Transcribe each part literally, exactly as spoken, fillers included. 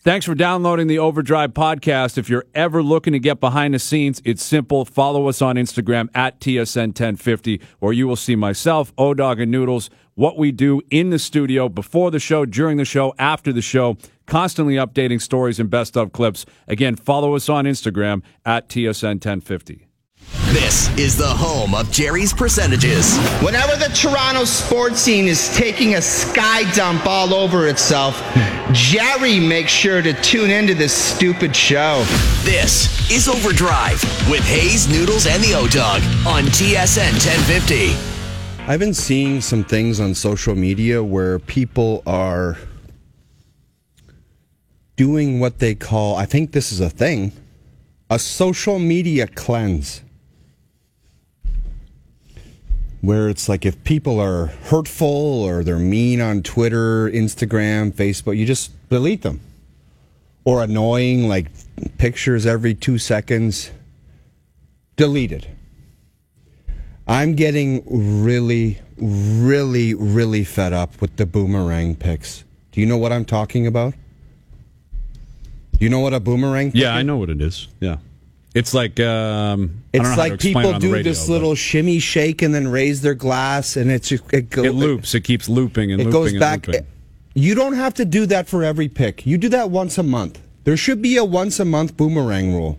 Thanks for downloading the Overdrive podcast. If you're ever looking to get behind the scenes, it's simple. Follow us on Instagram at T S N ten fifty, or you will see myself, O-Dog, and Noodles, what we do in the studio, before the show, during the show, after the show, constantly updating stories and best of clips. Again, follow us on Instagram at T S N ten fifty. This is the home of Jerry's Percentages. Whenever the Toronto sports scene is taking a sky dump all over itself, Jerry makes sure to tune into this stupid show. This is Overdrive with Hayes, Noodles, and the O-Dog on T S N ten fifty. I've been seeing some things on social media where people are doing what they call, I think this is a thing, a social media cleanse. Where it's like if people are hurtful or they're mean on Twitter, Instagram, Facebook, you just delete them. Or annoying, like pictures every two seconds, deleted. I'm getting really, really, really fed up with the boomerang pics. Do you know what I'm talking about? Do you know what a boomerang pic is? Yeah, I know what it is. Yeah. It's like um, it's I don't know like how to explain people it on the do radio, this little but shimmy shake and then raise their glass, and it's just, it, go, it loops. It keeps looping and it looping goes and back. looping. You don't have to do that for every pick. You do that once a month. There should be a once a month boomerang rule.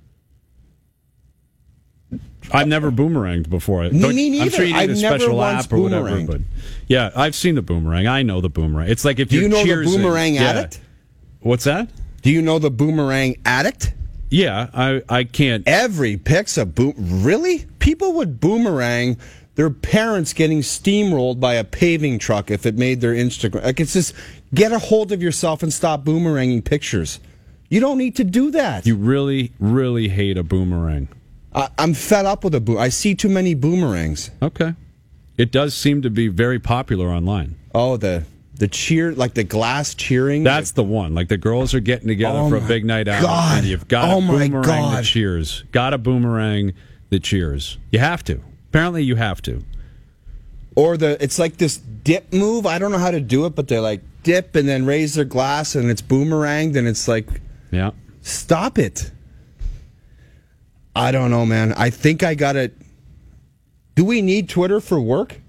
I've never boomeranged before. Me, me neither. I'm sure you need I've a special never once app or whatever. boomeranged. But yeah, I've seen the boomerang. I know the boomerang. It's like if Do you're you know the cheersing- boomerang yeah. addict? What's that? Do you know the boomerang addict? Yeah, I I can't. Every pick's a boom. Really? People would boomerang their parents getting steamrolled by a paving truck if it made their Instagram. Like, it's just, get a hold of yourself and stop boomeranging pictures. You don't need to do that. You really, really hate a boomerang. I, I'm fed up with a boom. I see too many boomerangs. Okay. It does seem to be very popular online. Oh, the the cheer, like the glass cheering. That's the one. Like the girls are getting together Oh for a my big night out. God. And you've got Oh a my boomerang God. that cheers. Got a boomerang that cheers. You have to. Apparently you have to. Or the it's like this dip move. I don't know how to do it, but they like dip and then raise their glass and it's boomeranged and it's like, Yeah. stop it. I don't know, man. I think I got to. Do we need Twitter for work?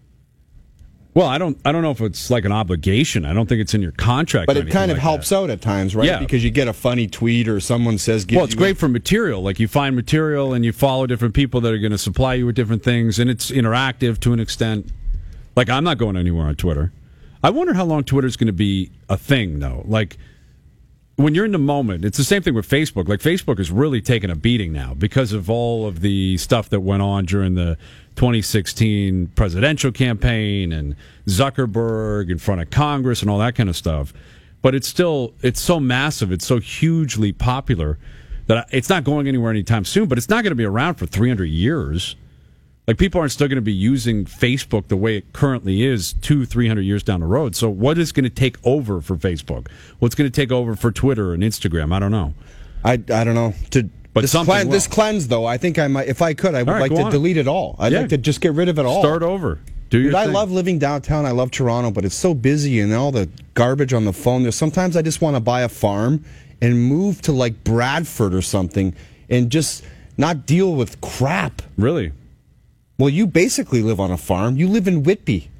Well, I don't I don't know if it's like an obligation. I don't think it's in your contract. But or it anything kind of like helps that. out at times, right? Yeah. Because you get a funny tweet or someone says, Well, it's great for material. Like you find material and you follow different people that are going to supply you with different things, and it's interactive to an extent. Like I'm not going anywhere on Twitter. I wonder how long Twitter's going to be a thing, though. Like when you're in the moment, it's the same thing with Facebook. Like Facebook is really taking a beating now because of all of the stuff that went on during the twenty sixteen presidential campaign and Zuckerberg in front of Congress and all that kind of stuff. But it's still, it's so massive, it's so hugely popular that it's not going anywhere anytime soon, but it's not going to be around for three hundred years. Like people aren't still going to be using Facebook the way it currently is two, three hundred years down the road. So what is going to take over for Facebook? What's going to take over for Twitter and Instagram? I don't know. I, I don't know. To But this, something cleanse, will. this cleanse, though, I think I might, if I could, I would All right, like go to on. delete it all. I'd Yeah. like to just get rid of it all. Start over. Do your Dude, I thing. love living downtown. I love Toronto, but it's so busy and all the garbage on the phone. There's sometimes I just want to buy a farm and move to like Bradford or something and just not deal with crap. Really? Well, you basically live on a farm. You live in Whitby.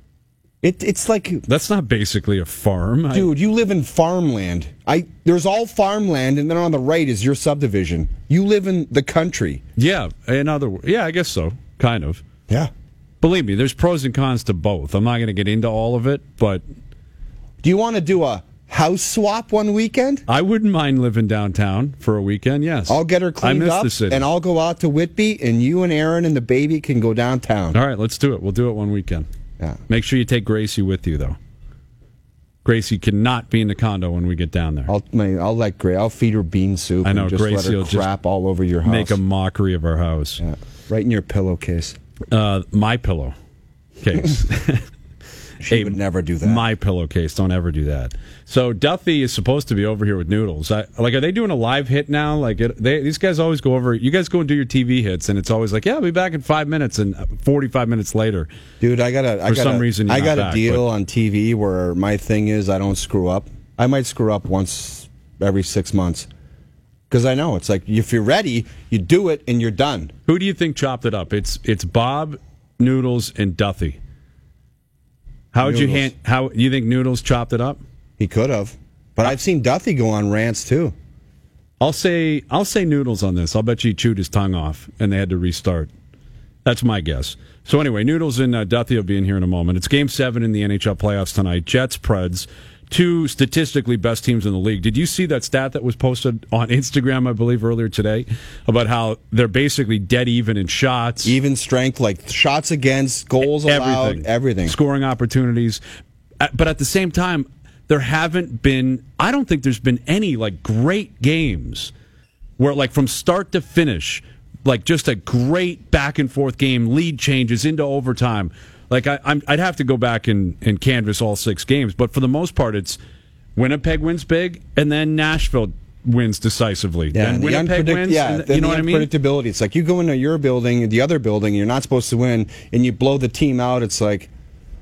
It, it's like, That's not basically a farm. I- dude, you live in farmland. I there's all farmland, and then on the right is your subdivision. You live in the country. yeah, in other words, yeah, I guess so. Kind of. Yeah. Believe me, there's pros and cons to both. I'm not going to get into all of it, but Do you want to do a house swap one weekend? I wouldn't mind living downtown for a weekend, yes. I'll get her cleaned I miss up, the city. and I'll go out to Whitby, and you and Aaron and the baby can go downtown. All right, let's do it. We'll do it one weekend. Yeah. Make sure you take Gracie with you, though. Gracie cannot be in the condo when we get down there. I'll my, I'll let Gray. I'll feed her bean soup. I know, and just let Gracie her will just crap all over your house. Make a mockery of our house. Yeah, right in your pillowcase. Uh, my pillow case. She A would never do that. My pillowcase. Don't ever do that. So Duffy is supposed to be over here with Noodles. I, like, are they doing a live hit now? Like, it, they, these guys always go over. You guys go and do your T V hits, and it's always like, yeah, I'll be back in five minutes, and forty-five minutes later, Dude, I got a. I For got some a, reason you're I got not a back, deal but- on T V where my thing is I don't screw up. I might screw up once every six months. Because I know, it's like, if you're ready, you do it, and you're done. Who do you think chopped it up? It's it's Bob, Noodles, and Duthie. How would Noodles. you hand? How you think Noodles chopped it up? He could have. But I've seen Duthie go on rants, too. I'll say I'll say Noodles on this. I'll bet you he chewed his tongue off, and they had to restart. That's my guess. So anyway, Noodles and uh, Duthie will be in here in a moment. It's Game seven in the N H L playoffs tonight. Jets, Preds. Two statistically best teams in the league. Did you see that stat that was posted on Instagram, I believe, earlier today, about how they're basically dead even in shots? Even strength, like shots against, goals allowed, everything. everything. Scoring opportunities. Uh, But at the same time, there haven't been, I don't think there's been any like great games where like from start to finish, like just a great back and forth game, lead changes into overtime. Like, I, I'm, I'd have to go back and, and canvass all six games, but for the most part, it's Winnipeg wins big, and then Nashville wins decisively. Yeah, then and the Winnipeg unpredict- wins, yeah, and, then you know the what I mean? unpredictability. It's like you go into your building, the other building, and you're not supposed to win, and you blow the team out. It's like,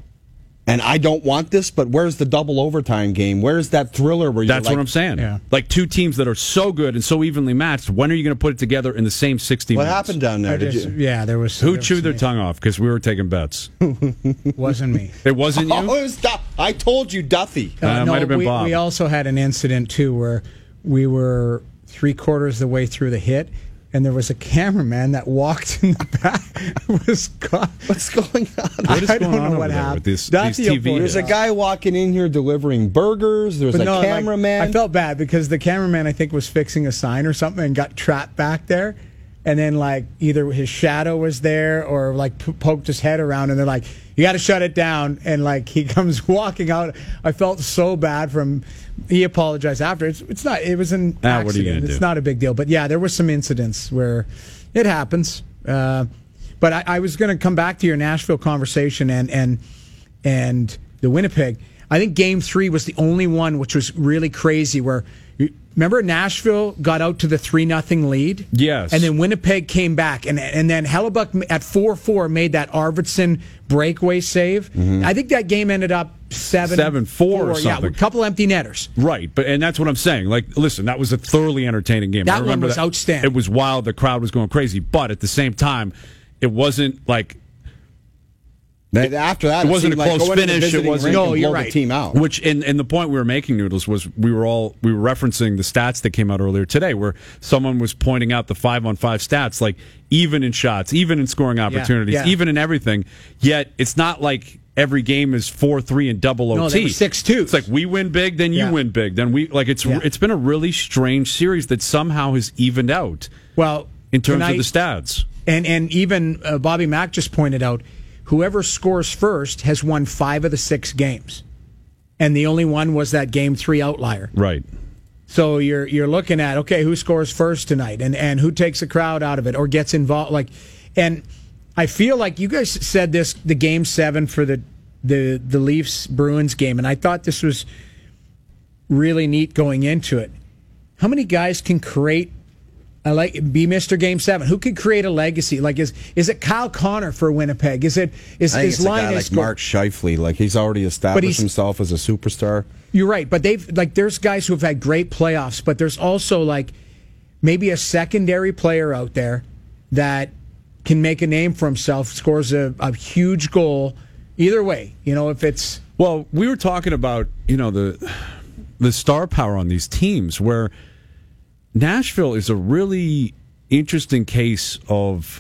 and I don't want this, but where's the double overtime game? Where's that thriller where you're That's like, what I'm saying. Yeah. Like two teams that are so good and so evenly matched, when are you going to put it together in the same sixty what minutes? happened down there? I Did just, you? yeah, there was Who there was chewed their me. tongue off? Because we were taking bets. Wasn't me. It wasn't you? Oh, it was Du- I told you, Duthie. Uh, it might have been we, Bob. we also had an incident too where we were three quarters of the way through the hit, and there was a cameraman that walked in the back. was caught. What's going on? What is I going don't on know over what there happened. with these, That's these the T V? point. There's a guy walking in here delivering burgers. There's But a no, like, cameraman. I felt bad because the cameraman, I think, was fixing a sign or something and got trapped back there. And then, like, either his shadow was there or, like, p- poked his head around. And they're like, you got to shut it down. And, like, he comes walking out. I felt so bad for him. He apologized after. It's, it's not, it was an Ah, what are you accident. gonna It's do? not a big deal. But, yeah, there were some incidents where it happens. Uh, but I, I was going to come back to your Nashville conversation and, and, and the Winnipeg. I think game three was the only one which was really crazy where, you, remember Nashville got out to the three nothing lead? Yes. And then Winnipeg came back. And and then Hellebuck at four four made that Arvidsson breakaway save. I think that game ended up seven seven four or Yeah, something. with a couple empty netters. Right, but and that's what I'm saying. Like, listen, that was a thoroughly entertaining game. That I one remember was that. outstanding. It was wild. The crowd was going crazy, but at the same time, it wasn't like Then after that, It wasn't seemed a like close go into the finish, it visiting wasn't- rink No, and you're blow right. the team out. which. And, and the point we were making, Noodles, was we were all we were referencing the stats that came out earlier today, where someone was pointing out the five on five stats, like even in shots, even in scoring opportunities, yeah. even in everything. Yet it's not like every game is four three and double O T. No, they were six two. It's like we win big, then you Yeah. win big, then we like it's Yeah. it's been a really strange series that somehow has evened out Well, in terms tonight- of the stats. And and even uh, Bobby Mack just pointed out, whoever scores first has won five of the six games, and the only one was that game three outlier. Right. So you're you're looking at, okay, who scores first tonight, and and who takes the crowd out of it or gets involved. Like, and I feel like you guys said this the game seven for the the the Leafs Bruins game, and I thought this was really neat going into it. How many guys can create? I like be Mister Game Seven. Who could create a legacy? Like is is it Kyle Connor for Winnipeg? Is it is I think is it's a guy Linus like score- Mark Scheifele. Like he's already established he's- himself as a superstar. You're right, but they've like there's guys who have had great playoffs, but there's also like maybe a secondary player out there that can make a name for himself, scores a, a huge goal. Either way, you know, if it's Well, we were talking about, you know, the the star power on these teams, where Nashville is a really interesting case of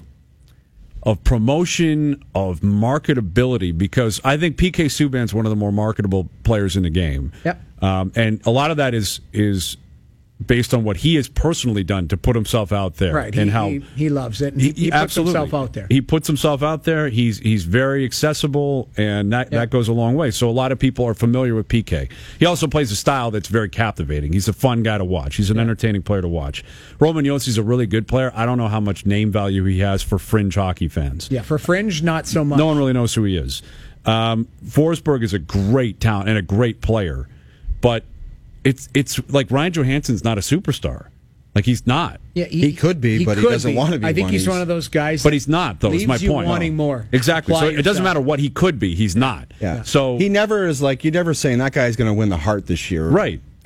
of promotion, of marketability, because I think P K Subban's one of the more marketable players in the game. Yep. Um, and a lot of that is is based on what he has personally done to put himself out there, right. and he, how he, he loves it. And he, he puts absolutely. himself out there. He puts himself out there. He's he's very accessible, and that, Yeah. that goes a long way. So a lot of people are familiar with P K. He also plays a style that's very captivating. He's a fun guy to watch. He's an entertaining player to watch. Roman Yossi's a really good player. I don't know how much name value he has for fringe hockey fans. Yeah, for Fringe, not so much. No one really knows who he is. Um, Forsberg is a great talent and a great player, but it's it's like Ryan Johansson's not a superstar. Like he's not. Yeah, He could be, but he could doesn't wanna be I think one. he's He's- one of those guys. But that he's not, though, is leaves my you point. wanting No. more. Exactly. Apply So it doesn't yourself. matter what he could be. He's not. Yeah. So he never is like you never saying that guy's going to win the Hart this year. right.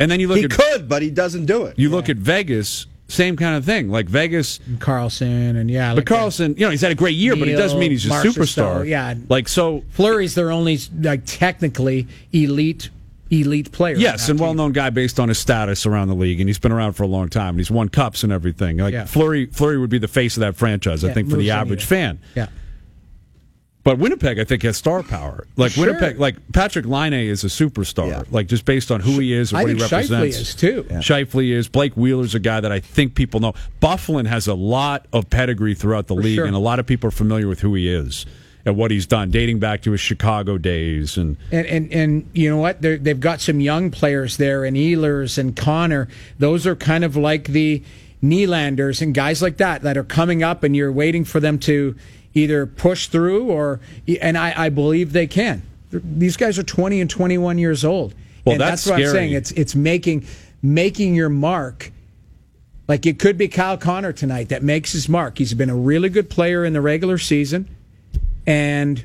And then you look he at could, but he doesn't do it. you look at Vegas, same kind of thing. Like Vegas, And Carlson, and yeah, but like Carlson, you know, he's had a great year, but it doesn't mean he's a Marchessault, superstar. yeah. like so. Fleury's their only like technically elite elite player. Yes, on and that team. well-known guy based on his status around the league, and he's been around for a long time. And he's won cups and everything. Like Yeah. Fleury, Fleury would be the face of that franchise, I Yeah, think, for moves the the average needle. fan. Yeah. But Winnipeg, I think, has star power. Like Sure. Winnipeg, like Patrick Laine is a superstar. Yeah. Like just based on who he is and I what he think represents. Scheifele is too. Yeah. Scheifele is. Blake Wheeler's a guy that I think people know. Bufflin has a lot of pedigree throughout the league, sure. and a lot of people are familiar with who he is and what he's done, dating back to his Chicago days. And And, and and you know what? They're, they've got some young players there, and Ehlers and Connor. Those are kind of like the Nylanders and guys like that that are coming up, and you're waiting for them to either push through or. And I, I believe they can. These guys are twenty and twenty-one years old. Well, and that's that's, what I'm scary. saying. It's it's making making your mark. Like it could be Kyle Connor tonight that makes his mark. He's been a really good player in the regular season. And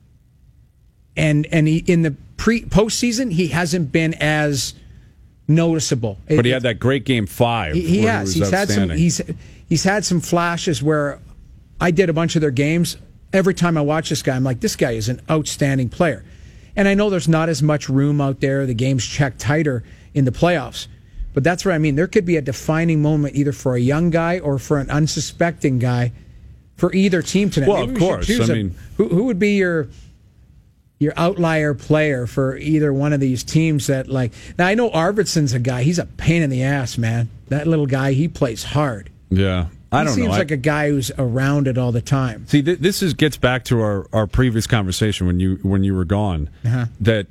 and and he in the pre postseason he hasn't been as noticeable. but he It- had that great game five. He, he where has. He was he's had some. outstanding. He's he's had some flashes where I did a bunch of their games. Every time I watch this guy, I'm like, this guy is an outstanding player. And I know there's not as much room out there. The game's checked tighter in the playoffs. But that's what I mean. There could be a defining moment either for a young guy or for an unsuspecting guy for either team tonight. Well, Maybe of we should course. choose I a- mean- who, who would be your your outlier player for either one of these teams that like now I know Arvidsson's a guy, he's a pain in the ass, man. That little guy, he plays hard. yeah. I He don't seems know. I- like a guy who's around it all the time. See, th- this is gets back to our, our previous conversation when you when you were gone. Uh-huh. That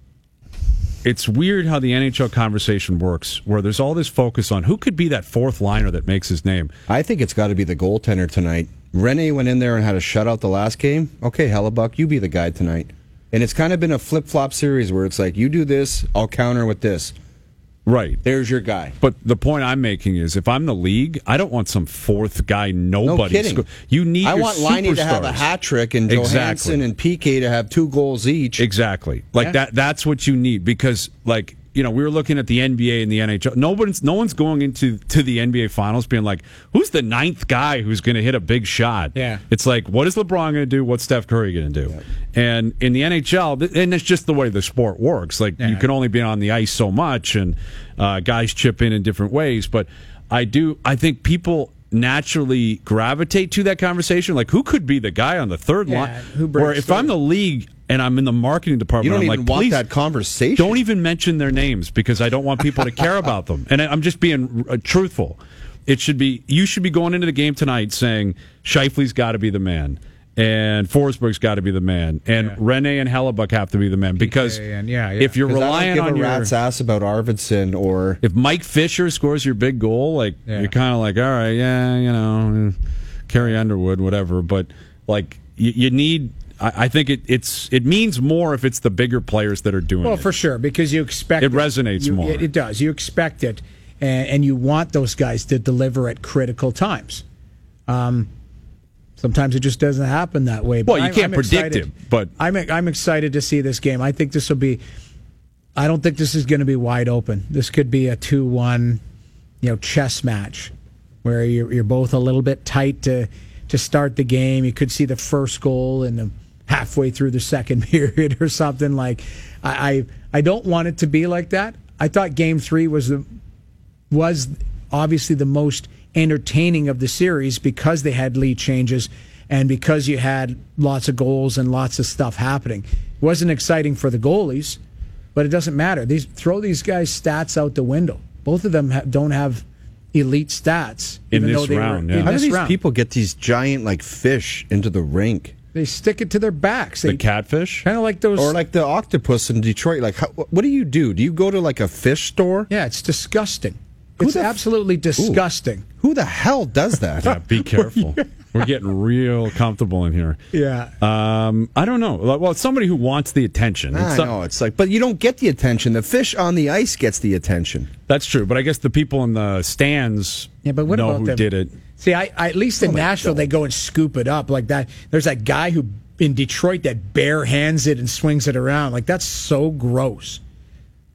it's weird how the N H L conversation works, where there's all this focus on who could be that fourth liner that makes his name. I think it's got to be the goaltender tonight. Rene went in there and had a shutout the last game. Okay, Hellebuck, you be the guy tonight. And it's kind of been a flip-flop series where it's like, you do this, I'll counter with this. Right. There's your guy. But the point I'm making is, if I'm the league, I don't want some fourth guy. No Nobody. kidding. sco- You need. I your want Liney to have a superstars. hat trick and Exactly. Johansson and P K to have two goals each. Exactly. Like Yeah. that. That's what you need because, like, you know, we were looking at the N B A and the N H L. Nobody's, no one's going into to the N B A Finals being like, "Who's the ninth guy who's going to hit a big shot?" Yeah. It's like, what is LeBron going to do? What's Steph Curry going to do? And in the N H L, th- and it's just the way the sport works. Like you Yeah. can only be on the ice so much, and uh, guys chip in in different ways. But I do. I think people naturally gravitate to that conversation. Like, who could be the guy on the third Yeah, line? who breaks Where if through? I'm the league and I'm in the marketing department, You don't I'm even like, want please that conversation. don't even mention their names because I don't want people to care about them. And I'm just being uh, truthful. It should be you should be going into the game tonight saying Scheifele's got to be the man, and Forsberg's got to be the man, and Yeah. Rene and Hellebuck have to be the man because and yeah, yeah. if you're 'Cause I relying don't on give a your rat's ass about Arvidsson or if Mike Fisher scores your big goal, like Yeah. you're kind of like, all right, yeah, you know, Carrie Underwood, whatever. But like you, you need. I I think it, it's it means more if it's the bigger players that are doing Well, it. for sure, because you expect It resonates You- more. It, it does. You expect it, and, and you want those guys to deliver at critical times. Um, sometimes it just doesn't happen that way. Well, you I'm- can't I'm predict excited. it, but- I'm I'm excited to see this game. I think this will be. I don't think this is going to be wide open. This could be a two-one, you know, chess match, where you're you're both a little bit tight to to start the game. You could see the first goal in the halfway through the second period or something. Like I, I I don't want it to be like that. I thought Game Three was the was obviously the most entertaining of the series because they had lead changes and because you had lots of goals and lots of stuff happening. It wasn't exciting for the goalies, but it doesn't matter. These throw these guys' stats out the window. Both of them ha- don't have elite stats In even this though they round, were yeah. in how do this these round. people get these giant like fish into the rink? They stick it to their backs. They the catfish. kind of like those. Or like the octopus in Detroit. Like, how, what do you do? Do you go to like a fish store? yeah, it's disgusting. Who It's the f- absolutely disgusting. Who the hell does that? Yeah, be careful. We're getting real comfortable in here. Yeah. Um, I don't know. Well, it's somebody who wants the attention. It's I some- know. It's like, but you don't get the attention. The fish on the ice gets the attention. That's true, but I guess the people in the stands Yeah, but what know about who them? did it. See, I, I at least in Oh, they Nashville don't. they go and scoop it up like that. There's that guy who in Detroit that bare hands it and swings it around. Like that's so gross.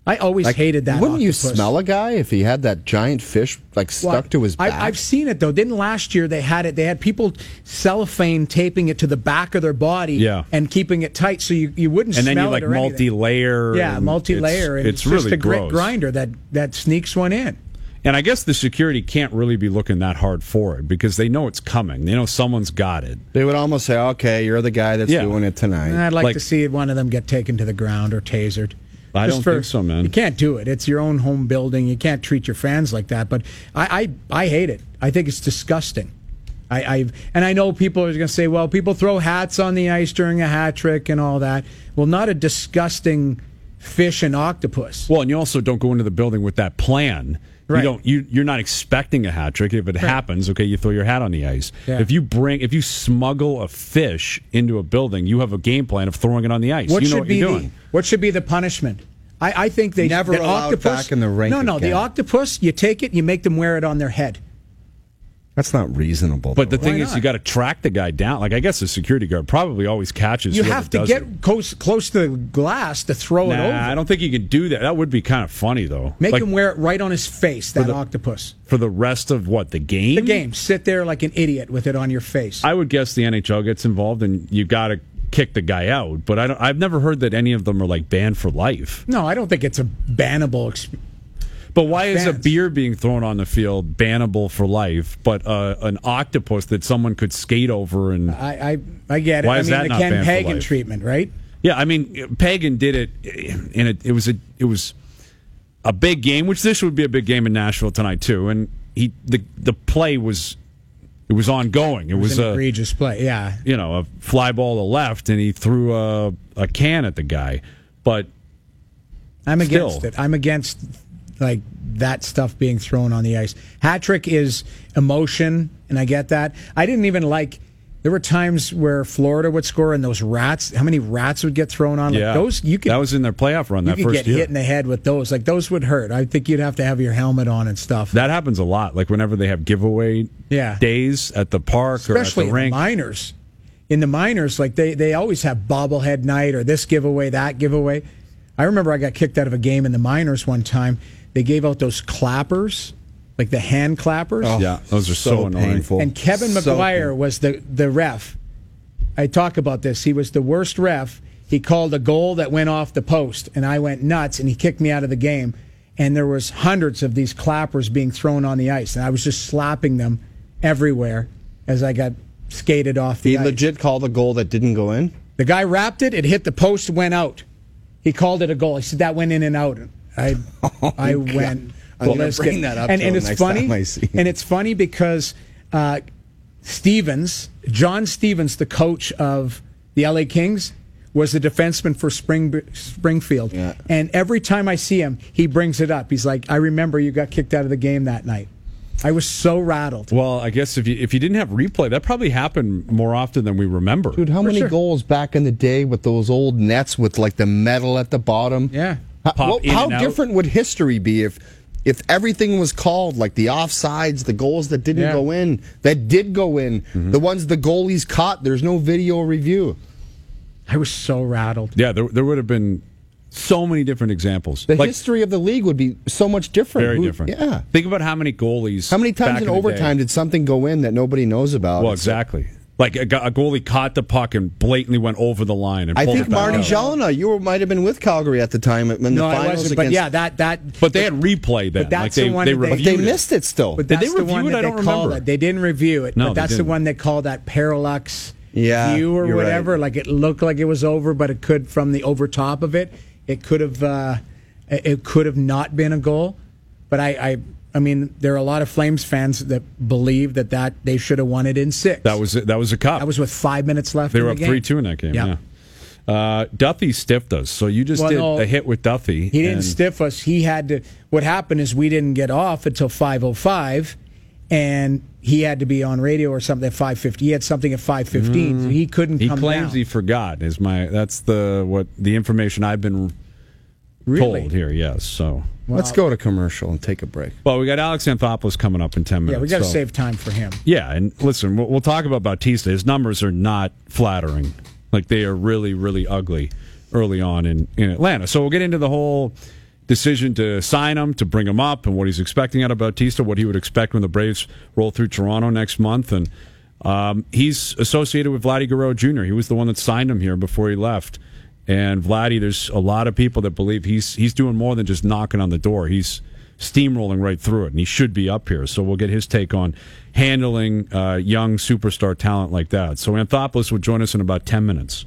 I always Like, hated that. Wouldn't octopus. you smell a guy if he had that giant fish like stuck Well, to his back? I, I've seen it though. Didn't last year they had it? They had people cellophane taping it to the back of their body, Yeah. and keeping it tight so you, you wouldn't And then smell you like it or anything. multi-layer. Yeah, and multi-layer. It's, and it's, it's really just a grit gross. grinder that that sneaks one in. And I guess the security can't really be looking that hard for it because they know it's coming. They know someone's got it. They would almost say, "Okay, you're the guy that's Yeah. doing it tonight." And I'd like, Like- to see one of them get taken to the ground or tasered. I Just don't for- think so, man. You can't do it. It's your own home building. You can't treat your fans like that. But I, I, I hate it. I think it's disgusting. I, I and I know people are going to say, well, people throw hats on the ice during a hat trick and all that. Well, not a disgusting fish and octopus. Well, and you also don't go into the building with that plan. Right. You don't. You, you're not expecting a hat trick. If it happens, okay, you throw your hat on the ice. Yeah. If you bring, if you smuggle a fish into a building, you have a game plan of throwing it on the ice. What you know should what be you're the doing. what should be the punishment? I, I think they Never the allowed octopus, back in the rink No, no, the again. octopus. You take it, you make them wear it on their head. That's not reasonable. But the though. thing Why is, not? you got to track the guy down. Like I guess the security guard probably always catches. You whoever have to does get it. close close to the glass to throw it over. Nah, I don't think you can do that. That would be kind of funny though. Make Like, him wear it right on his face, that the- octopus. for the rest of what the game. The game. Sit there like an idiot with it on your face. I would guess the N H L gets involved, and you got to kick the guy out. But I don't, I've never heard that any of them are like banned for life. no, I don't think it's a bannable experience. But why is a Fans. beer being thrown on the field bannable for life, but uh, an octopus that someone could skate over and I, I, I get it. Why I is mean, that the not Ken banned for Pagan life? treatment, right? yeah, I mean, Pagan did it, and it, it was a it was a big game, which this would be a big game in Nashville tonight too. And he the the play was it was ongoing. It, It was, was an a egregious play. Yeah. you know a fly ball to left, and he threw a a can at the guy, but. I'm Still. against it. I'm against like that stuff being thrown on the ice. Hat trick is emotion, and I get that. I didn't even like. There were times where Florida would score, and those rats. How many rats would get thrown on? Like Yeah, those. You could. that was in their playoff run. you That could first get year, hit in the head with those. Like those would hurt. I think you'd have to have your helmet on and stuff. that happens a lot. Like whenever they have giveaway Yeah. days at the park Especially or at in the rink. the minors. In the minors, like they, they always have bobblehead night or this giveaway, that giveaway. I remember I got kicked out of a game in the minors one time. They gave out those clappers, like the hand clappers. Oh, Yeah, those are so annoying. painful. And Kevin So McGuire painful. was the, the ref. I talk about this. He was the worst ref. He called a goal that went off the post, and I went nuts, and he kicked me out of the game. And there was hundreds of these clappers being thrown on the ice, and I was just slapping them everywhere as I got skated off the He ice. legit called a goal that didn't go in. The guy wrapped it. It hit the post, went out. He called it a goal. He said that went in and out. I, I God. went. I'm gonna ballistic. bring that up and, to and him it's next funny. time I see him. And it's funny because uh, Stevens, John Stevens, the coach of the L A Kings, was the defenseman for Spring Springfield. Yeah. And every time I see him, he brings it up. He's like, "I remember you got kicked out of the game that night." I was so rattled. Well, I guess if you if you didn't have replay, that probably happened more often than we remember. Dude, how For many sure. goals back in the day with those old nets with like the metal at the bottom? Yeah. How, Pop what- in how and out. different would history be if if everything was called, like the offsides, the goals that didn't Yeah. go in, that did go in, Mm-hmm. the ones the goalies caught, there's no video review. I was so rattled. Yeah, there there would have been so many different examples. The like, history of the league would be so much different. very Who- different. Yeah. Think about how many goalies. How many times back in the overtime day- did something go in that nobody knows about? Well, It's- exactly. Like a, go- a goalie caught the puck and blatantly went over the line. And I pulled think it back Marty out. Jalina, you were, might have been with Calgary at the time in the No, I finals wasn't. against. But yeah, that that. But they had replay then. But that's like they, the one they that they- but reviewed they it. missed it still. But Did that's they the one review that it? I they don't call remember. it. They didn't review it. No, but they that's the didn't. one they call that parallax Yeah, view or you're whatever. right. Like it looked like it was over, but it could from the over top of it. It could have. Uh, it could have not been a goal. But I, I, I mean, there are a lot of Flames fans that believe that, that they should have won it in six. That was that was a cup. That was with five minutes left. They in were the up game. three two in that game. Yeah. Yeah. Uh, Duffy stiffed us, so you just Well, did no, a hit with Duffy. He didn't and- stiff us. He had to. What happened is we didn't get off until five oh five, and he had to be on radio or something at five fifty. He had something at five fifteen, so he couldn't He come claims down. he forgot. Is my that's the what the information I've been Really? told here. Yes. So Let's go to commercial and take a break. well, we got Alex Anthopoulos coming up in ten minutes. Yeah, we got to so- save time for him. Yeah, and listen, we'll, we'll talk about Bautista. His numbers are not flattering. Like they are really, really ugly early on in, in Atlanta. So we'll get into the whole, decision to sign him, to bring him up, and what he's expecting out of Bautista, what he would expect when the Braves roll through Toronto next month. And um, he's associated with Vladdy Guerrero Junior He was the one that signed him here before he left. And Vladdy, there's a lot of people that believe he's he's doing more than just knocking on the door. He's steamrolling right through it, and he should be up here. So we'll get his take on handling uh, young superstar talent like that. So Anthopoulos will join us in about ten minutes.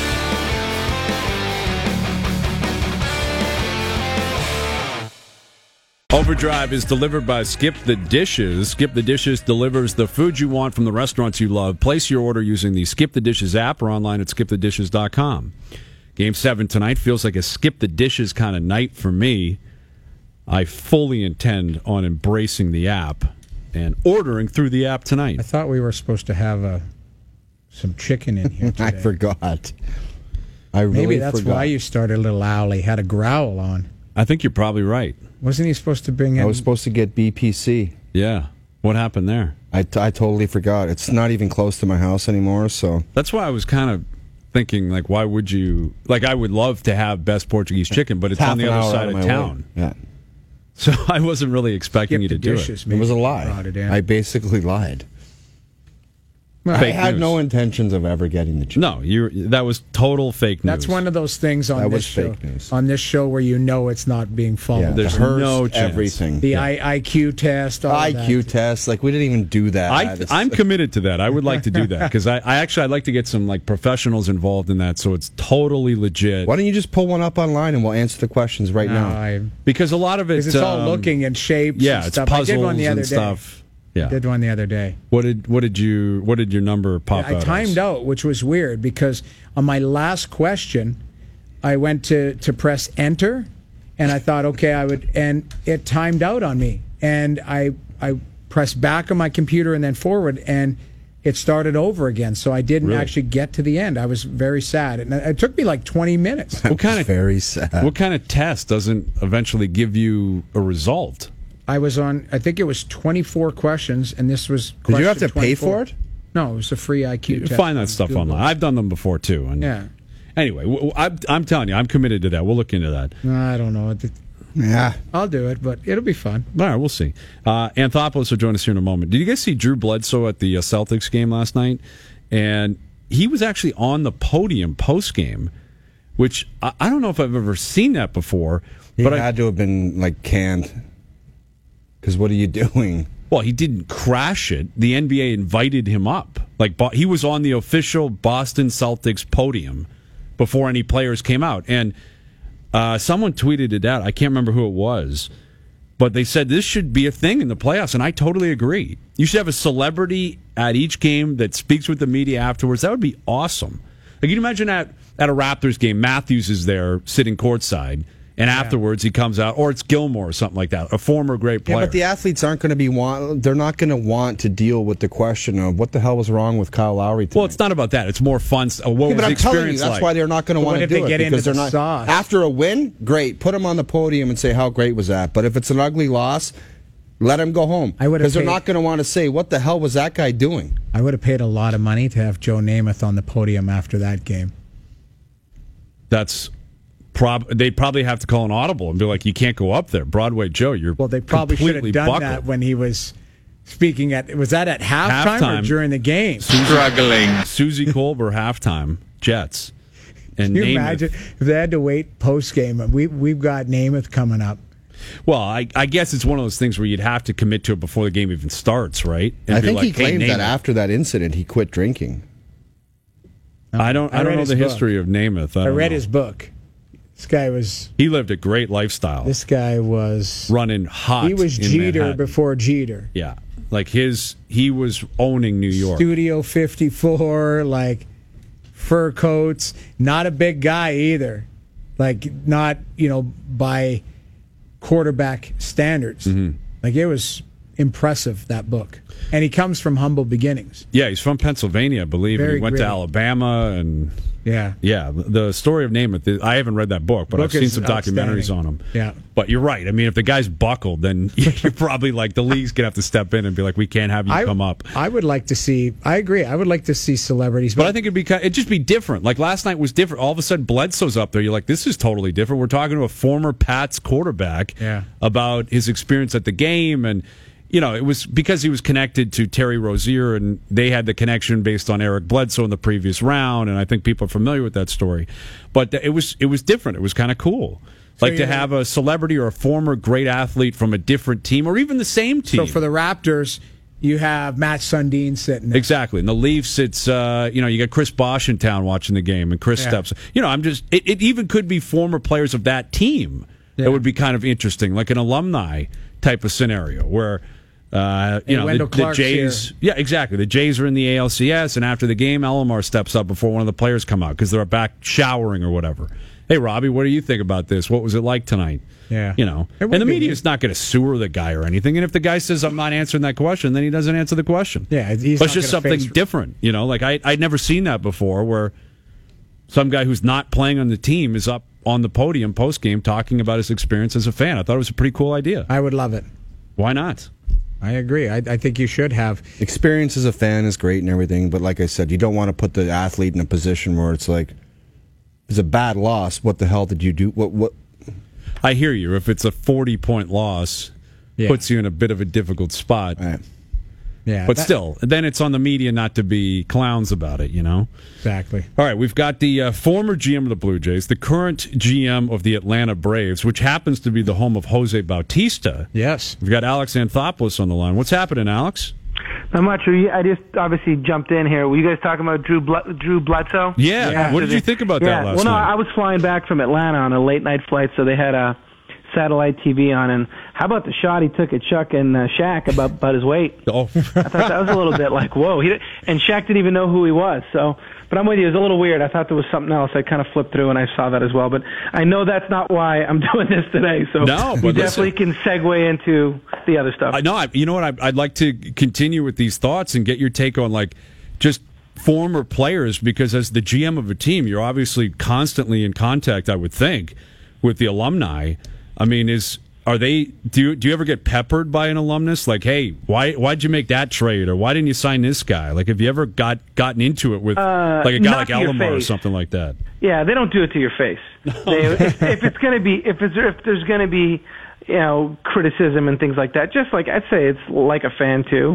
Overdrive is delivered by Skip the Dishes. Skip the Dishes delivers the food you want from the restaurants you love. Place your order using the Skip the Dishes app or online at skip the dishes dot com. Game seven tonight feels like a Skip the Dishes kind of night for me. I fully intend on embracing the app and ordering through the app tonight. I thought we were supposed to have a, some chicken in here today. I forgot. I really Maybe that's forgot. why you started a little owly, had a growl on. I think you're probably right. Wasn't he supposed to bring in... I was supposed to get B P C. Yeah. What happened there? I, t- I totally forgot. It's not even close to my house anymore, so... That's why I was kind of thinking, like, why would you... Like, I would love to have best Portuguese chicken, but it's Half on the an other hour side out of my town. way. Yeah. So I wasn't really expecting Skip you to the do dishes, it. maybe It was a brought lie. it in. I basically lied. I Fake had news. no intentions of ever getting the chicken. No, you that was total fake news. That's one of those things on That this was show, fake news. on this show where you know it's not being followed. Yeah, There's the Hearst, no chance. everything. The I, IQ test, all I Q that. test, like we didn't even do that. I, It's- I'm committed to that. I would like to do that because I, I actually I'd like to get some like professionals involved in that, so it's totally legit. Why don't you just pull one up online and we'll answer the questions right No, now? I, Because a lot of it, because it's all um, looking and shapes. Yeah, and it's stuff. puzzles I did one the other and day. stuff. Yeah. Did one the other day. What did what did you what did your number pop I out? timed as? out, which was weird because on my last question, I went to, to press enter, and I thought, okay, I would, and it timed out on me, and I I pressed back on my computer and then forward, and it started over again. So I didn't Really? actually get to the end. I was very sad, and it took me like twenty minutes. What kind of Very sad. what kind of test doesn't eventually give you a result? I was on, I think it was twenty-four questions, and this was. Did you have to question pay twenty-four. for it? No, it was a free I Q You test. find that stuff Google. online. I've done them before too. And Yeah. Anyway, w- w- I'm, I'm telling you, I'm committed to that. We'll look into that. I don't know. Yeah. I'll do it, but it'll be fun. All right, we'll see. Uh, Anthopoulos will join us here in a moment. Did you guys see Drew Bledsoe at the uh, Celtics game last night? And he was actually on the podium post game, which I, I don't know if I've ever seen that before. He but had I, to have been like canned. Because what are you doing? well, he didn't crash it. The N B A invited him up. Like Bo- he was on the official Boston Celtics podium before any players came out. And uh, someone tweeted it out. I can't remember who it was. But they said this should be a thing in the playoffs, and I totally agree. You should have a celebrity at each game that speaks with the media afterwards. That would be awesome. Like, you can imagine at, at a Raptors game, Matthews is there sitting courtside, and afterwards he comes out, or it's Gilmore or something like that, a former great player. Yeah, but the athletes aren't going to be want. They're not going to want to deal with the question of what the hell was wrong with Kyle Lowry tonight. well, it's not about that. It's more fun. st- What Yeah, was but the I'm telling you, experience that's like? why they're not going to But want what to if do they it get because into they're the not. sauce? After a win, great. Put them on the podium and say how great was that. But if it's an ugly loss, let them go home. I would have because they're paid- not going to want to say what the hell was that guy doing. I would have paid a lot of money to have Joe Namath on the podium after that game. That's prob. They probably have to call an audible and be like, "You can't go up there, Broadway Joe." You're Well, they probably should have completely done buckled. that when he was speaking at. Was that at halftime, or Halftime. during the game? Struggling. Susie Colbert halftime Jets, and Can you Namath- imagine if they had to wait post game? We we've got Namath coming up. Well, I, I guess it's one of those things where you'd have to commit to it before the game even starts, right? And I be think like, he claimed hey, that Namath. after that incident, he quit drinking. I don't. I, I don't read know his the book. history of Namath. I, I don't read know. his book. This guy was. He lived a great lifestyle, This guy was. running hot. He was in Jeter Manhattan. before Jeter. Yeah, like his. He was owning New York. Studio fifty-four, like fur coats. Not a big guy either. Like not you know by quarterback standards. Mm-hmm. Like it was impressive, that book. And he comes from humble beginnings. Yeah, he's from Pennsylvania, I believe. Very and he went gritty. to Alabama, and Yeah. yeah, the story of Namath. I haven't read that book, but Book I've seen is some documentaries outstanding. on him. Yeah. But you're right. I mean, if the guy's buckled, then you're probably like the league's gonna have to step in and be like, we can't have you I, come up. I would like to see. I agree. I would like to see celebrities. But I think it'd be kind- it'd just be different. Like last night was different. All of a sudden, Bledsoe's up there. You're like, this is totally different. We're talking to a former Pats quarterback Yeah. about his experience at the game, and you know, it was because he was connected to Terry Rozier, and they had the connection based on Eric Bledsoe in the previous round, and I think people are familiar with that story. But it was it was different. It was kind of cool. Like to you- have a celebrity or a former great athlete from a different team, or even the same team. So for the Raptors, you have Matt Sundin sitting there. Exactly. And the Leafs, it's, uh, you know, you got Chris Bosh in town watching the game, and Chris Yeah. steps. You know, I'm just, it, it even could be former players of that team. Yeah. That would be kind of interesting, like an alumni type of scenario where, uh, you Hey, know, the, Wendell the Clark's Jays. Yeah, exactly. The Jays are in the A L C S, and after the game, Elmar steps up before one of the players come out because they're back showering or whatever. Hey, Robbie, what do you think about this? What was it like tonight? Yeah. You know, It and would the be media neat. is not going to sewer the guy or anything. And if the guy says, I'm not answering that question, then he doesn't answer the question. Yeah, he's but not it's just gonna something face- different. You know, like I, I'd never seen that before where some guy who's not playing on the team is up on the podium post game talking about his experience as a fan. I thought it was a pretty cool idea. I would love it. Why not? I agree. I, I think you should have. Experience as a fan is great and everything, but like I said, you don't want to put the athlete in a position where it's like, it's a bad loss. What the hell did you do? What? What? I hear you. If it's a forty point loss, Yeah. puts you in a bit of a difficult spot. Right. Yeah, But that- still, then it's on the media not to be clowns about it, you know? exactly. All right, we've got the uh, former G M of the Blue Jays, the current G M of the Atlanta Braves, which happens to be the home of Jose Bautista. Yes. We've got Alex Anthopoulos on the line. What's happening, Alex? Not much. I just obviously jumped in here. Were you guys talking about Drew Bl- Drew Bledsoe? Yeah. Yeah. What did you think about yeah. that last well, no, night? I was flying back from Atlanta on a late night flight, so they had a satellite T V on. And how about the shot he took at Chuck and uh, Shaq about about his weight? Oh, I thought that was a little bit like, whoa. He, and Shaq didn't even know who he was. So, but I'm with you. It was a little weird. I thought there was something else. I kind of flipped through and I saw that as well. But I know that's not why I'm doing this today. So No, but we listen. definitely can segue into the other stuff. I know. I, you know what? I, I'd like to continue with these thoughts and get your take on like just former players, because as the G M of a team, you're obviously constantly in contact, I would think, with the alumni. I mean, is are they? Do you do you ever get peppered by an alumnus like, hey, why why'd you make that trade, or why didn't you sign this guy? Like, have you ever got gotten into it with Uh, like a guy not like to your Alomar or face. something like that? Yeah, they don't do it to your face. They, if, if it's going to be, if it's, if there's going to be, you know, criticism and things like that, just like I'd say, it's like a fan too.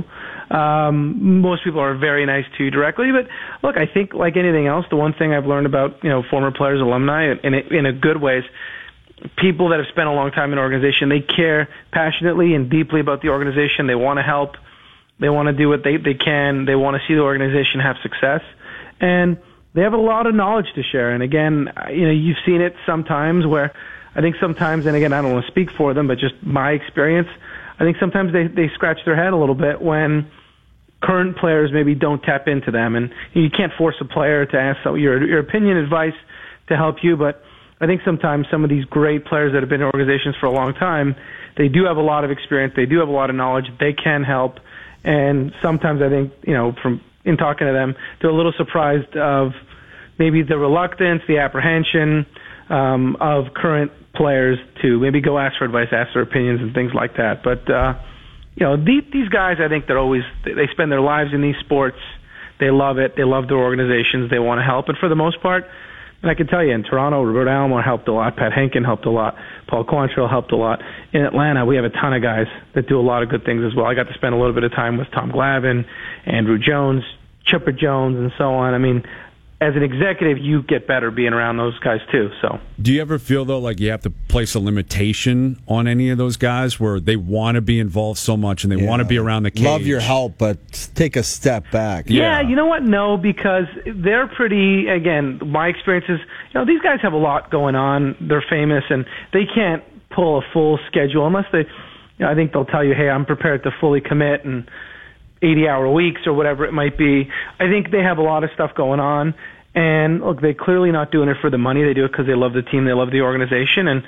Um, most people are very nice to you directly, but look, I think like anything else, the one thing I've learned about you know former players, alumni, in a, in a good way, is people that have spent a long time in an organization, they care passionately and deeply about the organization. They want to help. They want to do what they, they can. They want to see the organization have success. And they have a lot of knowledge to share. And again, you know, you've seen it sometimes where I think sometimes, and again, I don't want to speak for them, but just my experience, I think sometimes they, they scratch their head a little bit when current players maybe don't tap into them. And you can't force a player to ask your, your opinion, advice to help you, but I think sometimes some of these great players that have been in organizations for a long time, they do have a lot of experience, they do have a lot of knowledge, they can help, and sometimes I think, you know, from in talking to them, they're a little surprised of maybe the reluctance, the apprehension um, of current players to maybe go ask for advice, ask their opinions and things like that. But, uh, you know, these, these guys, I think they're always, they spend their lives in these sports, they love it, they love their organizations, they want to help, and for the most part, and I can tell you, in Toronto, Roberto Alomar helped a lot. Pat Henkin helped a lot. Paul Quantrill helped a lot. In Atlanta, we have a ton of guys that do a lot of good things as well. I got to spend a little bit of time with Tom Glavine, Andrew Jones, Chipper Jones, and so on. I mean, as an executive, you get better being around those guys too. So, Do you ever feel, though, like you have to place a limitation on any of those guys where they want to be involved so much and they Yeah. want to be around the cage? Love your help, but take a step back. Yeah. yeah, you know what? No, because they're pretty, again, my experience is, you know, these guys have a lot going on. They're famous, and they can't pull a full schedule unless they, you know, I think they'll tell you, hey, I'm prepared to fully commit and eighty-hour weeks or whatever it might be. I think they have a lot of stuff going on. And, look, they're clearly not doing it for the money. They do it because they love the team, they love the organization. And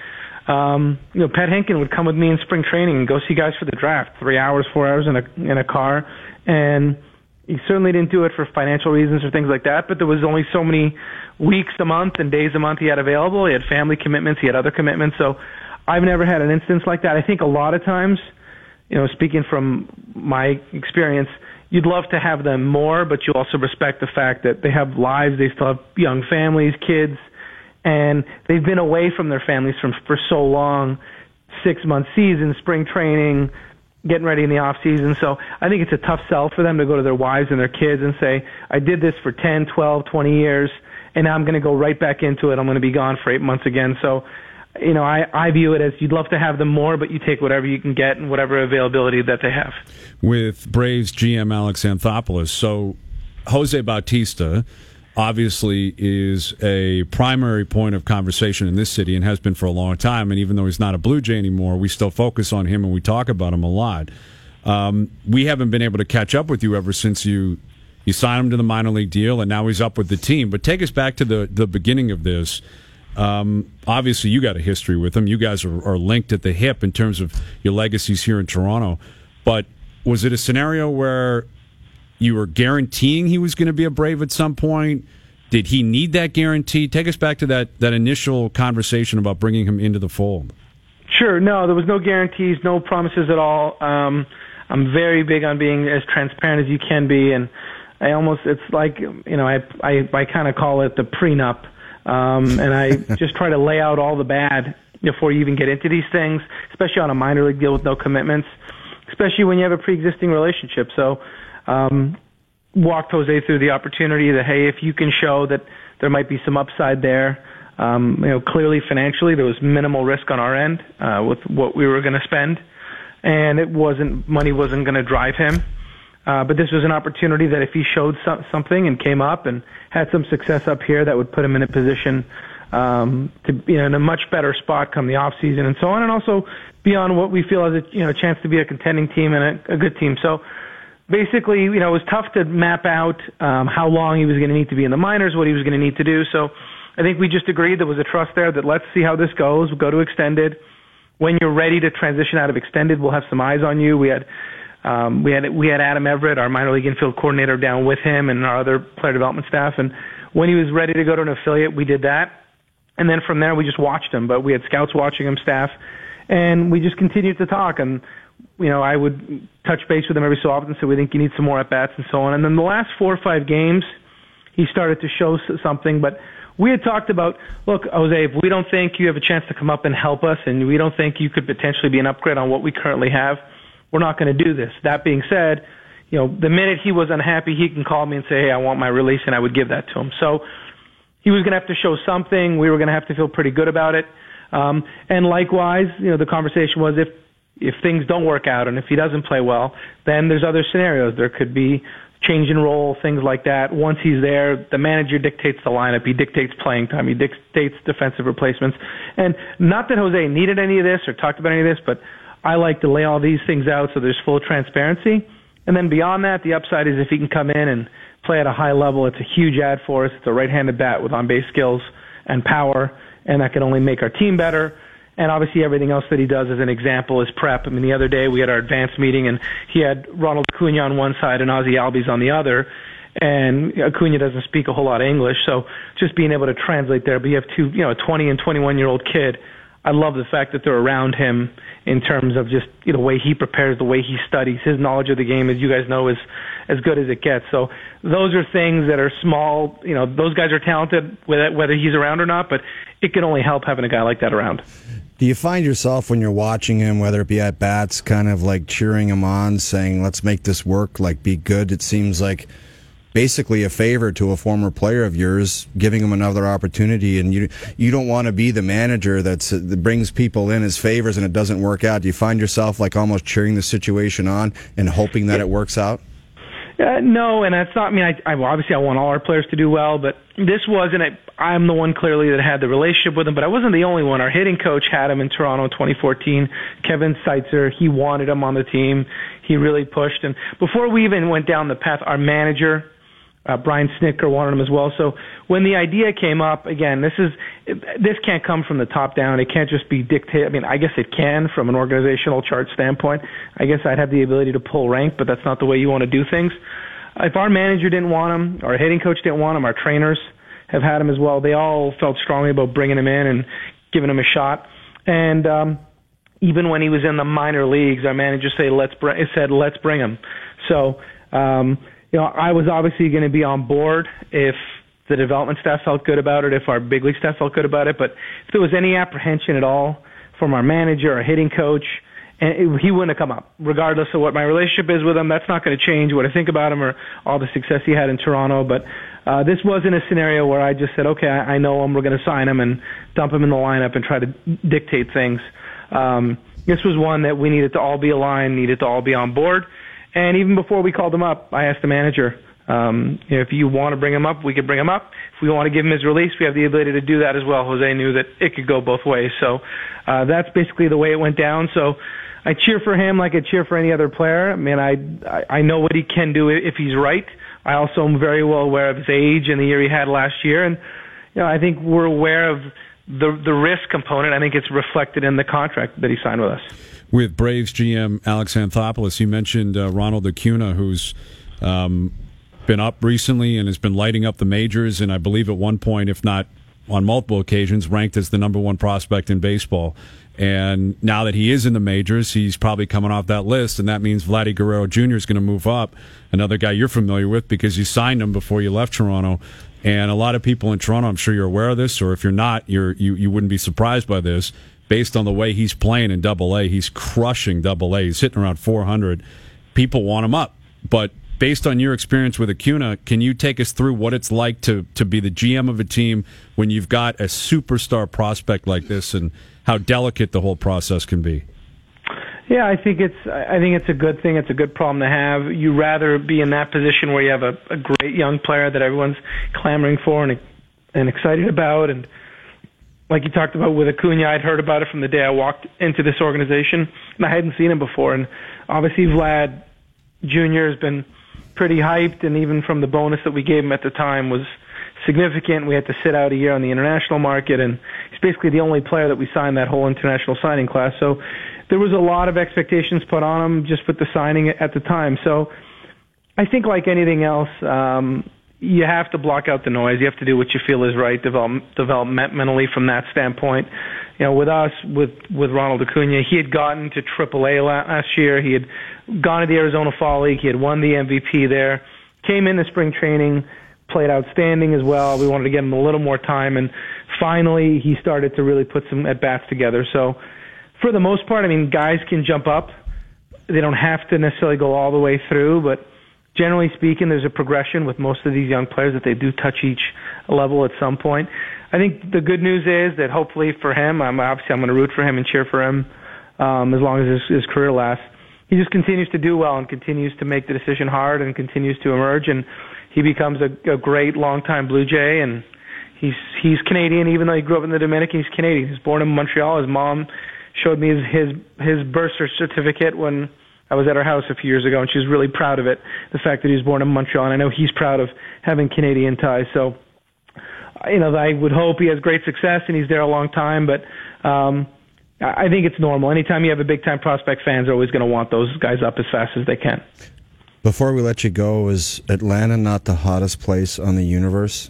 Um, you know, Pat Hinken would come with me in spring training and go see guys for the draft, three hours, four hours in a in a car, and he certainly didn't do it for financial reasons or things like that. But there was only so many weeks a month and days a month he had available. He had family commitments, he had other commitments. So I've never had an instance like that. I think a lot of times, you know, speaking from my experience, you'd love to have them more, but you also respect the fact that they have lives, they still have young families, kids, and they've been away from their families from, for so long, six-month season, spring training, getting ready in the off season. So I think it's a tough sell for them to go to their wives and their kids and say, I did this for ten, twelve, twenty years, and now I'm going to go right back into it. I'm going to be gone for eight months again. So, you know, I, I view it as you'd love to have them more, but you take whatever you can get and whatever availability that they have. With Braves G M Alex Anthopoulos, so Jose Bautista obviously is a primary point of conversation in this city and has been for a long time. And even though he's not a Blue Jay anymore, we still focus on him and we talk about him a lot. Um, we haven't been able to catch up with you ever since you you signed him to the minor league deal, and now he's up with the team. But take us back to the, the beginning of this. Um, obviously, you got a history with him. You guys are, are linked at the hip in terms of your legacies here in Toronto. But was it a scenario where you were guaranteeing he was going to be a Brave at some point? Did he need that guarantee? Take us back to that, that initial conversation about bringing him into the fold. Sure. No, there was no guarantees, no promises at all. Um, I'm very big on being as transparent as you can be, and I almost, it's like, you know, I, I, I kind of call it the prenup. Um, and I just try to lay out all the bad before you even get into these things, especially on a minor league deal with no commitments, especially when you have a pre-existing relationship. So, um, walked Jose through the opportunity that, hey, if you can show that there might be some upside there, um, you know, clearly financially there was minimal risk on our end, uh, with what we were going to spend, and it wasn't, money wasn't going to drive him. Uh, but this was an opportunity that if he showed so- something and came up and had some success up here, that would put him in a position um, to be, you know, in a much better spot come the off season and so on, and also beyond what we feel as a, you know, chance to be a contending team and a, a good team. So basically, you know, it was tough to map out um, how long he was going to need to be in the minors, what he was going to need to do. So I think we just agreed there was a trust there that let's see how this goes. We'll go to extended. When you're ready to transition out of extended, we'll have some eyes on you. We had. Um, we had we had Adam Everett, our minor league infield coordinator, down with him and our other player development staff. And when he was ready to go to an affiliate, we did that. And then from there, we just watched him. But we had scouts watching him, staff, and we just continued to talk. And you know, I would touch base with him every so often, so we think you need some more at bats and so on. And then the last four or five games, he started to show something. But we had talked about, look, Jose, if we don't think you have a chance to come up and help us, and we don't think you could potentially be an upgrade on what we currently have, we're not going to do this. That being said, you know, the minute he was unhappy, he can call me and say, hey, I want my release, and I would give that to him. So he was going to have to show something. We were going to have to feel pretty good about it. Um, and likewise, you know, the conversation was if if things don't work out and if he doesn't play well, then there's other scenarios. There could be change in role, things like that. Once he's there, the manager dictates the lineup. He dictates playing time. He dictates defensive replacements. And not that Jose needed any of this or talked about any of this, but I like to lay all these things out so there's full transparency. And then beyond that, the upside is if he can come in and play at a high level, it's a huge add for us. It's a right-handed bat with on-base skills and power, and that can only make our team better. And obviously everything else that he does as an example is prep. I mean, the other day we had our advanced meeting, and he had Ronald Acuna on one side and Ozzie Albies on the other. And Acuna doesn't speak a whole lot of English, so just being able to translate there. But you have two, you know, a twenty and twenty-one-year-old kid. I love the fact that they're around him in terms of just, you know, the way he prepares, the way he studies. His knowledge of the game, as you guys know, is as good as it gets. So those are things that are small. You know, those guys are talented, whether he's around or not, but it can only help having a guy like that around. Do you find yourself when you're watching him, whether it be at bats, kind of like cheering him on, saying, let's make this work, like be good? It seems like basically a favor to a former player of yours, giving him another opportunity, and you you don't want to be the manager that's, that brings people in as favors and it doesn't work out. Do you find yourself like almost cheering the situation on and hoping that it works out? Uh, no, and that's not, I mean, I, I obviously I want all our players to do well, but this wasn't, a, I'm the one clearly that had the relationship with him, but I wasn't the only one. Our hitting coach had him in Toronto in twenty fourteen, Kevin Seitzer. He wanted him on the team. He really pushed. And before we even went down the path, our manager, Uh, Brian Snitker wanted him as well. So when the idea came up, again, this is this can't come from the top down. It can't just be dictated. I mean, I guess it can from an organizational chart standpoint. I guess I'd have the ability to pull rank, but that's not the way you want to do things. If our manager didn't want him, our hitting coach didn't want him, our trainers have had him as well. They all felt strongly about bringing him in and giving him a shot. And um, even when he was in the minor leagues, our manager say, let's br- said, let's bring him. So, um, you know, I was obviously going to be on board if the development staff felt good about it, if our big league staff felt good about it. But if there was any apprehension at all from our manager, our hitting coach, and it, he wouldn't have come up, regardless of what my relationship is with him. That's not going to change what I think about him or all the success he had in Toronto. But uh, this wasn't a scenario where I just said, okay, I, I know him, we're going to sign him and dump him in the lineup and try to dictate things. Um, this was one that we needed to all be aligned, needed to all be on board. And even before we called him up, I asked the manager, um, you know, if you want to bring him up, we could bring him up. If we want to give him his release, we have the ability to do that as well. Jose knew that it could go both ways. So uh, that's basically the way it went down. So I cheer for him like I cheer for any other player. I mean, I, I know what he can do if he's right. I also am very well aware of his age and the year he had last year. And, you know, I think we're aware of the the risk component. I think it's reflected in the contract that he signed with us. With Braves G M Alex Anthopoulos, you mentioned uh, Ronald Acuna, who's um, been up recently and has been lighting up the majors, and I believe at one point, if not on multiple occasions, ranked as the number one prospect in baseball. And now that he is in the majors, he's probably coming off that list, and that means Vladdy Guerrero Junior is going to move up, another guy you're familiar with because you signed him before you left Toronto. And a lot of people in Toronto, I'm sure you're aware of this, or if you're not, you're, you, you wouldn't be surprised by this. Based on the way he's playing in Double A, he's crushing Double A. He's hitting around four hundred. People want him up. But based on your experience with Acuna, can you take us through what it's like to, to be the G M of a team when you've got a superstar prospect like this and how delicate the whole process can be? Yeah, I think it's I think it's a good thing. It's a good problem to have. You rather be in that position where you have a, a great young player that everyone's clamoring for and and excited about. And like you talked about with Acuna, I'd heard about it from the day I walked into this organization, and I hadn't seen him before. And obviously, Vlad Junior has been pretty hyped, and even from the bonus that we gave him at the time was significant. We had to sit out a year on the international market, and he's basically the only player that we signed that whole international signing class. So there was a lot of expectations put on him just with the signing at the time. So I think like anything else, um, you have to block out the noise. You have to do what you feel is right, develop, developmentally from that standpoint. You know, with us, with, with Ronald Acuna, he had gotten to triple A last year. He had gone to the Arizona Fall League. He had won the M V P there. Came into spring training, played outstanding as well. We wanted to get him a little more time, and finally he started to really put some at-bats together. So for the most part, I mean, guys can jump up. They don't have to necessarily go all the way through, but generally speaking, there's a progression with most of these young players that they do touch each level at some point. I think the good news is that hopefully for him, I'm obviously I'm going to root for him and cheer for him um, as long as his, his career lasts. He just continues to do well and continues to make the decision hard and continues to emerge, and he becomes a, a great longtime Blue Jay. And he's he's Canadian, even though he grew up in the Dominican. He's Canadian. He was born in Montreal. His mom showed me his his, his birth certificate when I was at her house a few years ago, and she was really proud of it, the fact that he was born in Montreal. And I know he's proud of having Canadian ties. So, you know, I would hope he has great success and he's there a long time. But um, I think it's normal. Anytime you have a big-time prospect, fans are always going to want those guys up as fast as they can. Before we let you go, is Atlanta not the hottest place on the universe?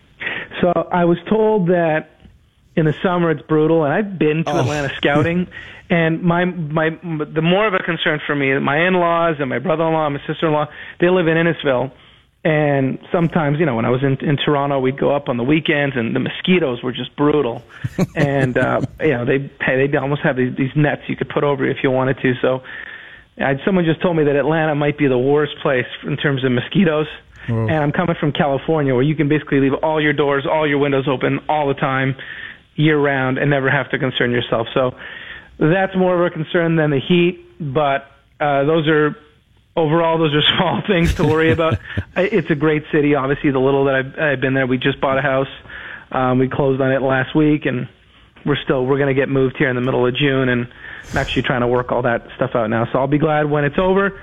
So I was told that in the summer it's brutal, and I've been to oh. Atlanta scouting. And my my the more of a concern for me, my in-laws and my brother-in-law and my sister-in-law, they live in Innisfil. And sometimes, you know, when I was in, in Toronto, we'd go up on the weekends, and the mosquitoes were just brutal. and, uh, you know, they they almost have these, these nets you could put over you if you wanted to. So I, someone just told me that Atlanta might be the worst place in terms of mosquitoes. Oh. And I'm coming from California, where you can basically leave all your doors, all your windows open all the time, year-round, and never have to concern yourself. So that's more of a concern than the heat, but uh, those are... Overall, those are small things to worry about. It's a great city. Obviously, the little that I've, I've been there, we just bought a house. Um, we closed on it last week, and we're still we're going to get moved here in the middle of June, and I'm actually trying to work all that stuff out now. So I'll be glad when it's over.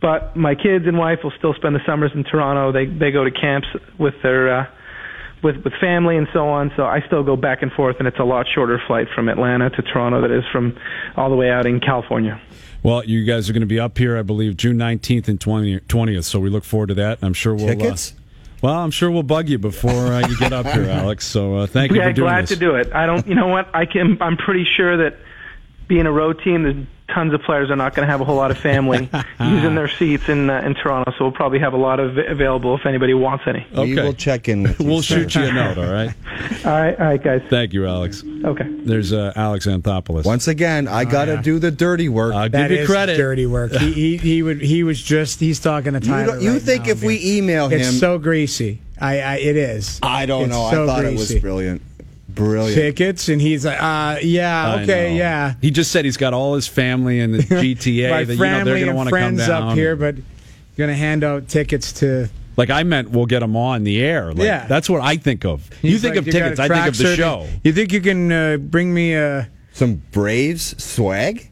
But my kids and wife will still spend the summers in Toronto. They they go to camps with their uh, with with family and so on. So I still go back and forth, and it's a lot shorter flight from Atlanta to Toronto than it is from all the way out in California. Well, you guys are going to be up here, I believe, June nineteenth and twentieth, so we look forward to that. I'm sure we'll... Tickets? Uh, well, I'm sure we'll bug you before uh, you get up here, Alex, so uh, thank you yeah, for doing glad this. to do it. I don't... You know what? I can, I'm pretty sure that being a road team, there's tons of players are not going to have a whole lot of family using their seats in uh, in Toronto, so we'll probably have a lot of available if anybody wants any. Okay. We will check in with you, We'll sir. shoot you a note, all right? All right, all right, guys. Thank you, Alex. Okay. There's uh, Alex Anthopoulos. Once again, I got to yeah. do the dirty work. I'll That give you is credit. dirty work. He, he he would he was just he's talking to you Tyler. don't- you right think now, if we man. email him... It's so greasy. I, I it is. I don't It's know. so I thought greasy. it was brilliant. Brilliant. Tickets, and he's like, uh, yeah, I okay, know. yeah. He just said he's got all his family in the G T A My that you know they're family going to and want to come friends down. up here, but going to hand out tickets to. Like I meant, we'll get them on the air. Like, Yeah. that's what I think of. You He's think like, of got a tickets, I think of the tracksuit. show. You think you can uh, bring me a? Some Braves swag?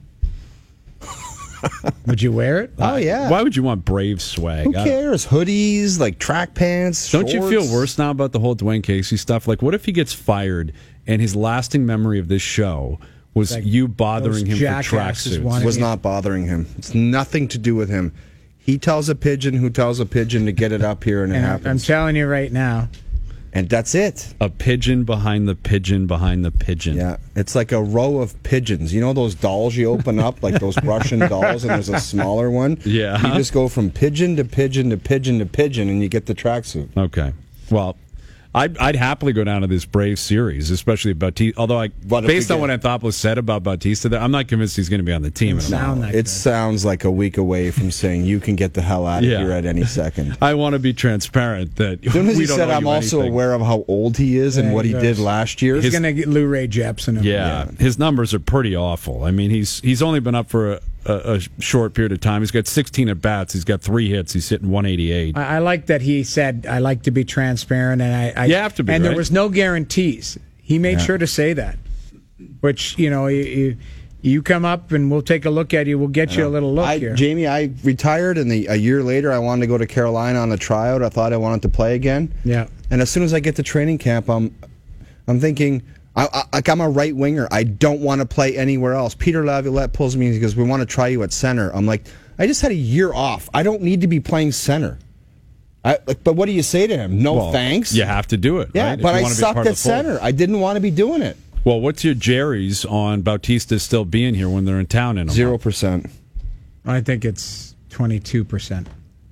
Would you wear it? Oh, yeah. Why would you want Brave swag? Who I- cares? Hoodies, like track pants, Don't you feel shorts. worse now about the whole Dwayne Casey stuff? Like, what if he gets fired and his lasting memory of this show was Like, you bothering those him for jackasses tracksuits? wanted- Was not bothering him. It's nothing to do with him. He tells a pigeon who tells a pigeon to get it up here, and it And I'm happens. telling you right now, and that's it. A pigeon behind the pigeon behind the pigeon. Yeah, it's like a row of pigeons. You know those dolls you open up, like those Russian dolls, and there's a smaller one? Yeah. You just go from pigeon to pigeon to pigeon to pigeon, and you get the tracksuit. Okay. Well, I'd, I'd happily go down to this Brave series, especially Bautista. Although, I, What if based we on what get- Anthopoulos said about Bautista, there, I'm not convinced he's going to be on the team. at all. sound like It that. sounds like a week away from saying you can get the hell out of Yeah. here at any second. I want to be transparent that As soon as we he don't said, owe I'm you also anything." aware of how old he is and Yeah, what he he does. did last year. he's going to get Lou Ray Jepsen. him. Yeah, his numbers are pretty awful. I mean, he's he's only been up for a, a, a short period of time. He's got sixteen at bats. He's got three hits. He's hitting one eighty-eight. I, I like that he said, I like to be transparent, and I, I You have to be, and there right? was no guarantees. He made Yeah. sure to say that, which, you know, you, you, you come up and we'll take a look at you. We'll get you a little look I, here. Jamie, I retired, and the, a year later, I wanted to go to Carolina on a tryout. I thought I wanted to play again. Yeah. And as soon as I get to training camp, I'm, I'm thinking, I, I, like I'm a right winger. I don't want to play anywhere else. Peter Laviolette pulls me and he goes, "We want to try you at center." I'm like, I just had a year off. I don't need to be playing center. I, like, but what do you say to him? No Well, thanks. You have to do it. Yeah, right? If but you I wanna be sucked part of at the fold. center. I didn't want to be doing it. Well, what's your Jerry's on Bautista still being here when they're in town in a Zero month? percent. I think it's twenty-two percent.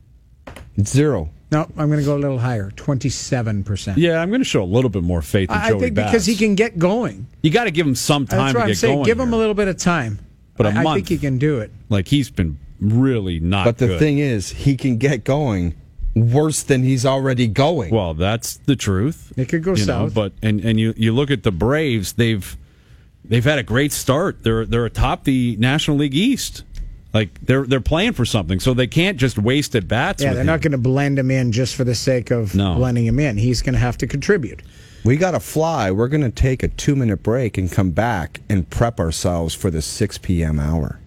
It's zero. No, I'm going to go a little higher, twenty-seven percent. Yeah, I'm going to show a little bit more faith in I, I Joey think Bats. because he can get going. You got to give him some time That's to what get I'm saying. going. Give him here. a little bit of time. But a I, I month. think he can do it. Like, he's been really not But the good. thing is, he can get going worse than he's already going. Well, that's the truth. It could go you know, south. but and, and you, you look at the Braves, they've they've had a great start. They're they're atop the National League East. Like they're they're playing for something, so they can't just waste at bats. Yeah, with they're him. not going to blend him in just for the sake of No. blending him in. He's going to have to contribute. We got to fly. We're going to take a two minute break and come back and prep ourselves for the six p.m. hour.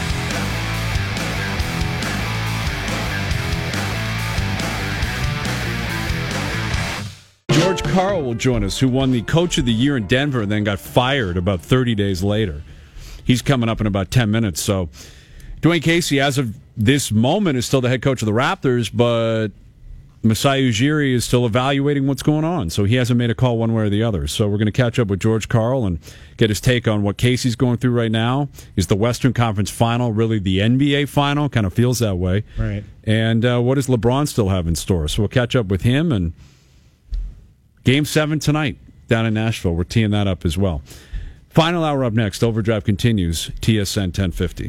George Karl will join us, who won the Coach of the Year in Denver and then got fired about thirty days later. He's coming up in about ten minutes. So Dwayne Casey, as of this moment, is still the head coach of the Raptors, but Masai Ujiri is still evaluating what's going on. So he hasn't made a call one way or the other. So we're going to catch up with George Karl and get his take on what Casey's going through right now. Is the Western Conference Final really the N B A Final? Kind of feels that way. Right. And uh, what does LeBron still have in store? So we'll catch up with him. And Game seven tonight down in Nashville. We're teeing that up as well. Final hour up next. Overdrive continues. T S N ten fifty.